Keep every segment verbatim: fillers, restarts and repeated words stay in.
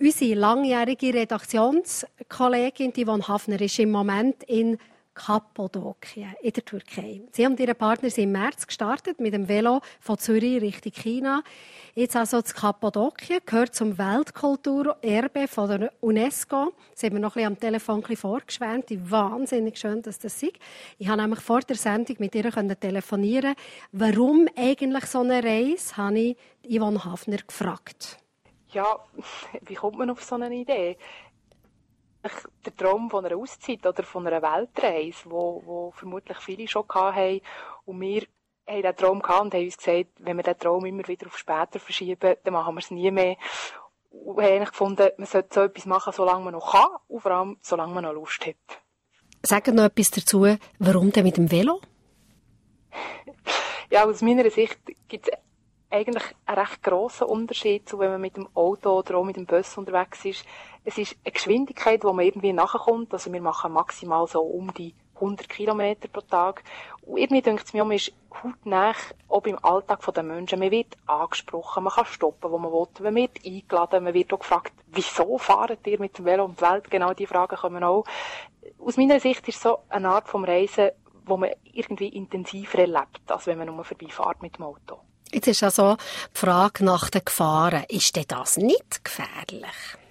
Unsere langjährige Redaktionskollegin Yvonne Hafner ist im Moment in Kappadokien in der Türkei. Sie und ihre Partner sind im März gestartet mit dem Velo von Zürich Richtung China. Jetzt also das Kappadokien gehört zum Weltkulturerbe von der UNESCO. Sie haben mir noch ein bisschen am Telefon ein bisschen vorgeschwärmt. Wahnsinnig schön, dass das ist. Ich habe nämlich vor der Sendung mit ihr telefonieren. Warum eigentlich so eine Reise, habe ich Yvonne Hafner gefragt. Ja, wie kommt man auf so eine Idee? Der Traum von einer Auszeit oder von einer Weltreise, wo, wo vermutlich viele schon hatten. Und wir haben diesen Traum gehabt und haben uns gesagt, wenn wir diesen Traum immer wieder auf später verschieben, dann machen wir es nie mehr. Und haben eigentlich gefunden, man sollte so etwas machen, solange man noch kann und vor allem, solange man noch Lust hat. Sagen noch etwas dazu, warum denn mit dem Velo? Ja, aus meiner Sicht gibt es eigentlich einen recht grossen Unterschied zu, wenn man mit dem Auto oder auch mit dem Bus unterwegs ist. Es ist eine Geschwindigkeit, wo man irgendwie nachkommt. Also wir machen maximal so um die hundert Kilometer pro Tag. Und irgendwie denkt es mir, man ist hautnah auch im Alltag der Menschen. Man wird angesprochen, man kann stoppen, wo man will. Man wird eingeladen, man wird auch gefragt, wieso fahrt ihr mit dem Velo um die Welt? Genau diese Fragen kommen auch. Aus meiner Sicht ist es so eine Art vom Reisen, wo man irgendwie intensiver erlebt, als wenn man nur vorbeifährt mit dem Auto. Jetzt ist also die Frage nach den Gefahren. Ist denn das nicht gefährlich?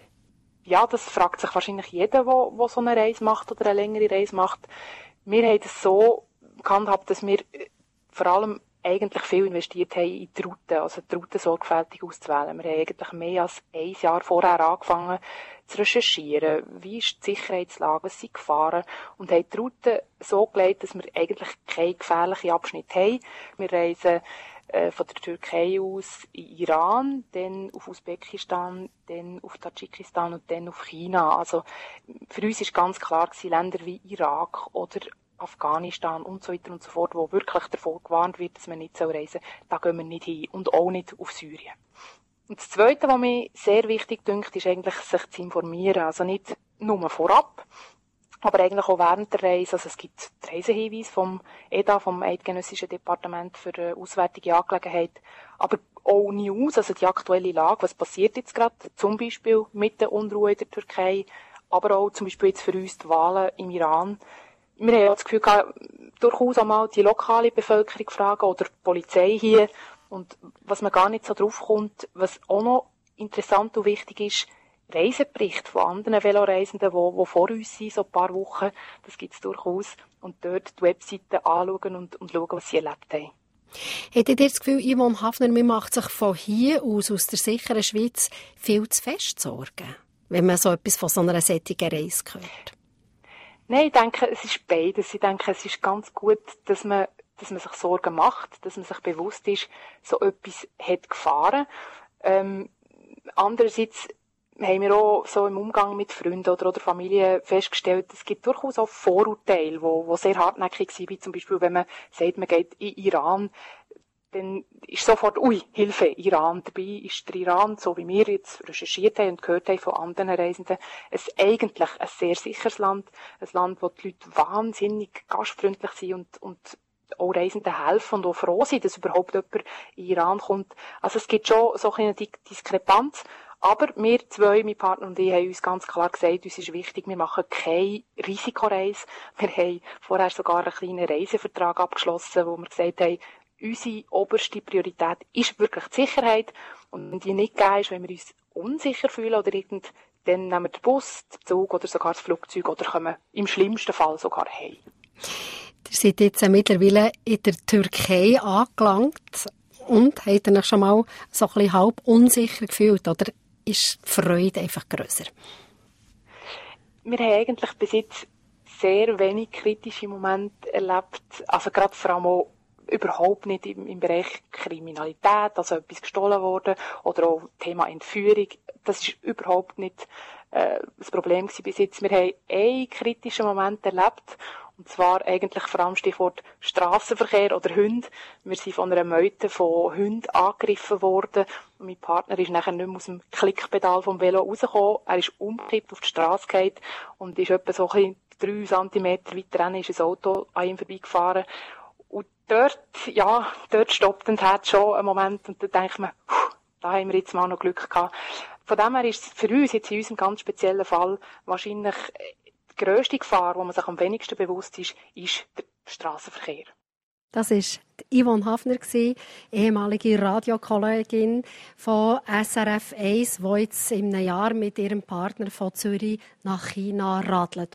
Ja, das fragt sich wahrscheinlich jeder, der, der so eine Reise macht oder eine längere Reise macht. Wir haben es so gehandhabt, dass wir vor allem eigentlich viel investiert haben in die Route, also die Route sorgfältig auszuwählen. Wir haben eigentlich mehr als ein Jahr vorher angefangen zu recherchieren. Wie ist die Sicherheitslage, was sind die Gefahren? Und haben die Route so gelegt, dass wir eigentlich keine gefährlichen Abschnitte haben. Wir reisen von der Türkei aus in Iran, dann auf Usbekistan, dann auf Tadschikistan und dann auf China. Also für uns ist ganz klar gewesen, Länder wie Irak oder Afghanistan und so weiter und so fort, wo wirklich davor gewarnt wird, dass man nicht reisen soll, da gehen wir nicht hin und auch nicht auf Syrien. Und das Zweite, was mir sehr wichtig dünkt, ist eigentlich, sich zu informieren. Also nicht nur vorab, aber eigentlich auch während der Reise. Also es gibt die Reisehinweise vom E D A, vom Eidgenössischen Departement für Auswärtige Angelegenheit, aber auch News, also die aktuelle Lage, was passiert jetzt gerade, zum Beispiel mit der Unruhe in der Türkei, aber auch zum Beispiel jetzt für uns die Wahlen im Iran. Wir haben das Gefühl gehabt, durchaus einmal die lokale Bevölkerung fragen oder die Polizei hier. Und was man gar nicht so drauf kommt, was auch noch interessant und wichtig ist, Reiseberichte von anderen Veloreisenden, die, die vor uns sind, so ein paar Wochen, das gibt es durchaus. Und dort die Webseiten anschauen und, und schauen, was sie erlebt haben. Hättet ihr das Gefühl, Yvonne Hafner, man macht sich von hier aus, aus der sicheren Schweiz, viel zu fest Sorgen, wenn man so etwas von so einer solchen Reise hört? Nein, ich denke, es ist beides. Ich denke, es ist ganz gut, dass man, dass man sich Sorgen macht, dass man sich bewusst ist, so etwas hat Gefahren. Ähm, andererseits haben wir auch so im Umgang mit Freunden oder, oder Familie festgestellt, es gibt durchaus auch Vorurteile, die sehr hartnäckig sind, wie zum Beispiel, wenn man sagt, man geht in Iran, dann ist sofort, ui, Hilfe, Iran. Dabei ist der Iran, so wie wir jetzt recherchiert haben und gehört haben von anderen Reisenden, es eigentlich ein sehr sicheres Land, ein Land, wo die Leute wahnsinnig gastfreundlich sind und, und auch Reisenden helfen und auch froh sind, dass überhaupt jemand in Iran kommt. Also es gibt schon so eine Diskrepanz. Aber wir zwei, mein Partner und ich, haben uns ganz klar gesagt, uns ist wichtig, wir machen keine Risikoreise. Wir haben vorher sogar einen kleinen Reisevertrag abgeschlossen, wo wir gesagt haben, unsere oberste Priorität ist wirklich die Sicherheit. Und wenn die nicht gegeben ist, wenn wir uns unsicher fühlen oder irgend, dann nehmen wir den Bus, den Zug oder sogar das Flugzeug oder kommen im schlimmsten Fall sogar heim. Ihr seid jetzt mittlerweile in der Türkei angelangt und habt ihr euch schon mal so ein bisschen halb unsicher gefühlt, oder ist die Freude einfach grösser? Wir haben eigentlich bis jetzt sehr wenig kritische Momente erlebt, also gerade vor allem auch überhaupt nicht im, im Bereich Kriminalität, also etwas gestohlen worden oder auch Thema Entführung. Das ist überhaupt nicht äh, das Problem gewesen bis jetzt. Wir haben einen kritischen Moment erlebt, und zwar eigentlich vor allem Stichwort Strassenverkehr oder Hunde. Wir sind von einer Meute von Hunden angegriffen worden und mein Partner ist nachher nicht mehr aus dem Klickpedal vom Velo rausgekommen. Er ist umgekippt auf die Strasse gefallen und ist etwa so ein bisschen drei Zentimeter weiter hin, ist ein Auto an ihm vorbeigefahren. Und dort, ja, dort stoppt das Herz schon einen Moment und dann denkt man, Da haben wir jetzt mal noch Glück gehabt. Von dem her ist es für uns jetzt in unserem ganz speziellen Fall wahrscheinlich die grösste Gefahr, wo man sich am wenigsten bewusst ist, ist der Strassenverkehr. Das war Yvonne Hafner, ehemalige Radiokollegin von S R F eins, die jetzt in einem Jahr mit ihrem Partner von Zürich nach China radelt.